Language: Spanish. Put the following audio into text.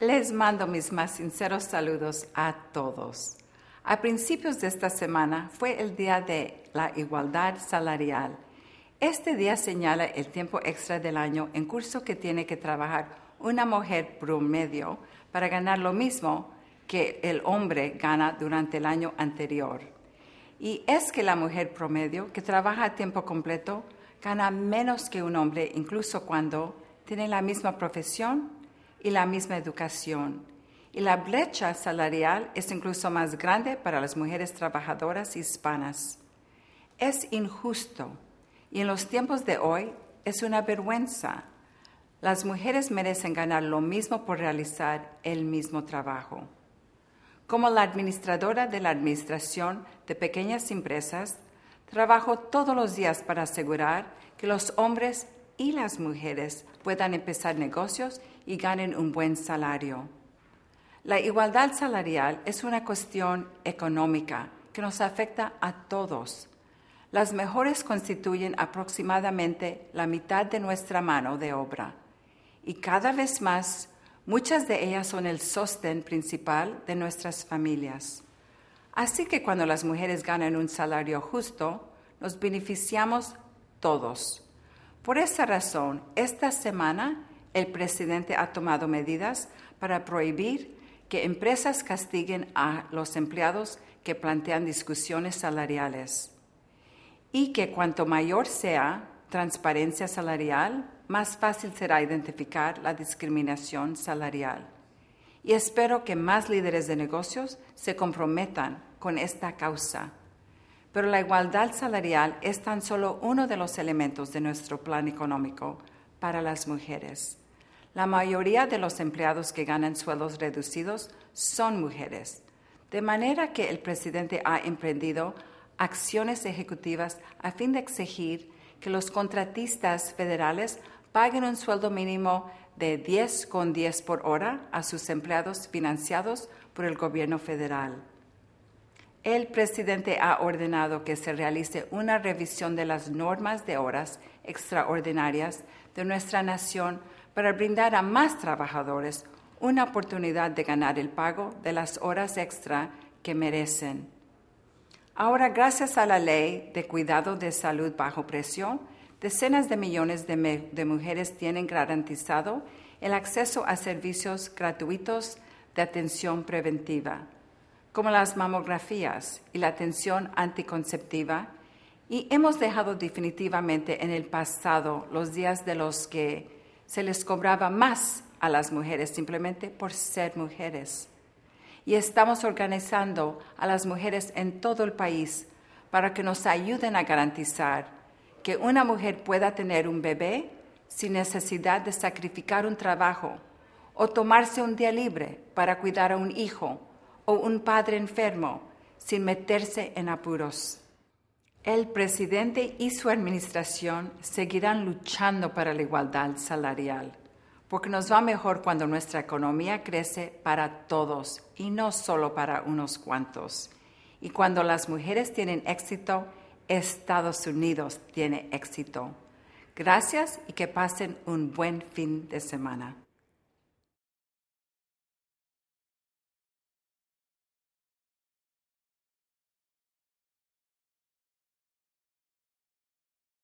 Les mando mis más sinceros saludos a todos. A principios de esta semana fue el Día de la Igualdad Salarial. Este día señala el tiempo extra del año en curso que tiene que trabajar una mujer promedio para ganar lo mismo que el hombre gana durante el año anterior. Y es que la mujer promedio que trabaja a tiempo completo gana menos que un hombre incluso cuando tiene la misma profesión y la misma educación. Y la brecha salarial es incluso más grande para las mujeres trabajadoras hispanas. Es injusto y en los tiempos de hoy es una vergüenza. Las mujeres merecen ganar lo mismo por realizar el mismo trabajo. Como la administradora de la Administración de Pequeñas Empresas, trabajo todos los días para asegurar que los hombres y las mujeres puedan empezar negocios y ganen un buen salario. La igualdad salarial es una cuestión económica que nos afecta a todos. Las mujeres constituyen aproximadamente la mitad de nuestra mano de obra y cada vez más muchas de ellas son el sostén principal de nuestras familias. Así que cuando las mujeres ganan un salario justo, nos beneficiamos todos. Por esa razón, esta semana el presidente ha tomado medidas para prohibir que empresas castiguen a los empleados que plantean discusiones salariales y que cuanto mayor sea transparencia salarial, más fácil será identificar la discriminación salarial. Y espero que más líderes de negocios se comprometan con esta causa. Pero la igualdad salarial es tan solo uno de los elementos de nuestro plan económico para las mujeres. La mayoría de los empleados que ganan sueldos reducidos son mujeres, de manera que el presidente ha emprendido acciones ejecutivas a fin de exigir que los contratistas federales paguen un sueldo mínimo de 10,10 por hora a sus empleados financiados por el gobierno federal. El presidente ha ordenado que se realice una revisión de las normas de horas extraordinarias de nuestra nación para brindar a más trabajadores una oportunidad de ganar el pago de las horas extra que merecen. Ahora, gracias a la Ley de Cuidado de Salud Bajo Presión, decenas de millones de mujeres tienen garantizado el acceso a servicios gratuitos de atención preventiva, como las mamografías y la atención anticonceptiva, y hemos dejado definitivamente en el pasado los días de los que se les cobraba más a las mujeres simplemente por ser mujeres. Y estamos organizando a las mujeres en todo el país para que nos ayuden a garantizar que una mujer pueda tener un bebé sin necesidad de sacrificar un trabajo o tomarse un día libre para cuidar a un hijo o un padre enfermo sin meterse en apuros. El presidente y su administración seguirán luchando para la igualdad salarial, porque nos va mejor cuando nuestra economía crece para todos y no solo para unos cuantos. Y cuando las mujeres tienen éxito, Estados Unidos tiene éxito. Gracias y que pasen un buen fin de semana.